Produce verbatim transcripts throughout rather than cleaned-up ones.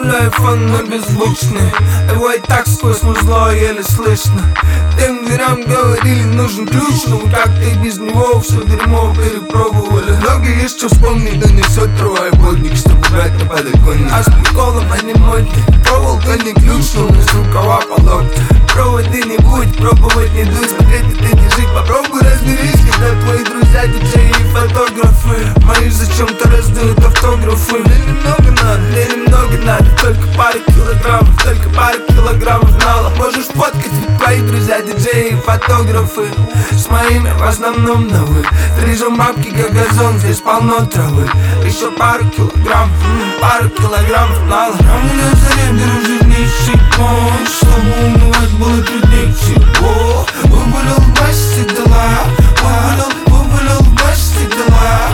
Оставляю фон на беззвучный, его и так сквозь музло еле слышно. Тем дверям говорили, нужен ключ, но как-то и без него все дерьмо перепробовали. Много есть что вспомнить, да несет трое водник, чтобы брать на подоконник. А с приколом они модные, проволока не ключ, но у нас рукава по локти. Проводы не будет, пробовать не дуй, смотреть и ты не жить. Попробуй разберись, когда твои друзья, диджеи и фотографы мои зачем-то раздают автографы. Мне немного надо, мне немного надо, только пару килограммов, только пару килограммов нала. Можешь фоткать, ведь твои друзья, диджеи и фотографы с моими в основном на вы. Стрижем бабки, как газон, здесь полно травы. Еще пару килограмм, пару килограммов нала. Раму на заре беру жирнейший пон, чтобы умывать было труднее всего. Выболел в басте дела, выболел, выболел в басте дела.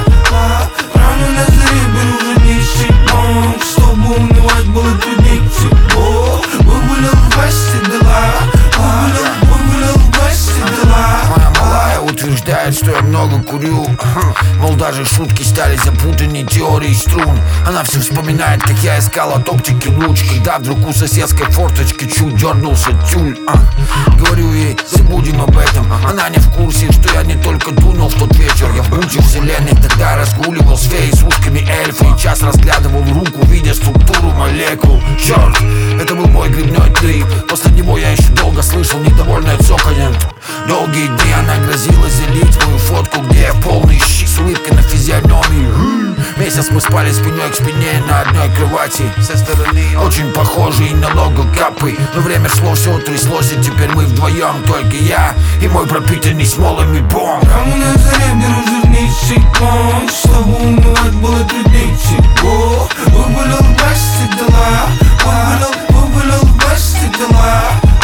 Раму на заре беру жирнейший пон, чтобы умывать было труднее всего. Выболел в басте дела, выболел, выболел в басте дела. Моя малая утверждает, что я много курю. Мол, даже шутки стали запутанней теории струн. Она все вспоминает, как я искал от оптики луч, когда вдруг у соседской форточки чуть дернулся тюль. а. Говорю ей, забудем об этом. Она не в курсе, что я не только дунул в тот вечер. Я в бунте вселенной тогда разгуливал с феей с узкими эльфой. И час разглядывал руку, видя структуру молекул. Черт, это был мой грибной трип. После него я еще долго слышал недовольное цоканье. Долгие дни она грозила залить мою фотку, где я полный щи с улыбкой на физиономии. Месяц мы спали спиной к спине на одной кровати, со стороны очень похожие на лого капы. Но время шло, все тряслось, и теперь мы вдвоем, только я и мой пропитанный смолами бомб. Раму на заре беру жирнейший пон, чтобы умывать было труднее всего. Выболел в басте дела, выболел, выболел в басте дела.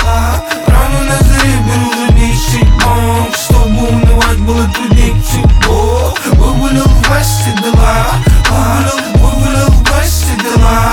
Раму на заре беру жирнейший пон, чтобы умывать было труднее всего. Выболел в басте дела, выболел, выболел в басте дела.